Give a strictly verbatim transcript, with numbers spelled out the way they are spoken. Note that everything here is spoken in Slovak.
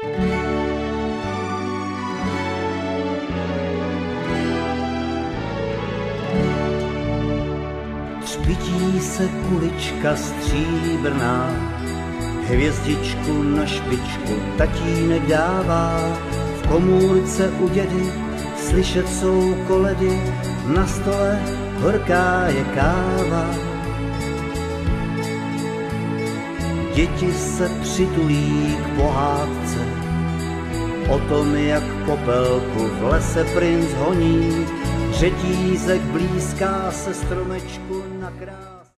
Třpití se kulička stříbrná, hvězdičku na špičku tatínek dává. V komůrce u dědy slyšet jsou koledy, na stole horká je káva. Děti se přitulí k pohádce o tom, jak popelku v lese princ honí, řetízek blízká se stromečku na krám.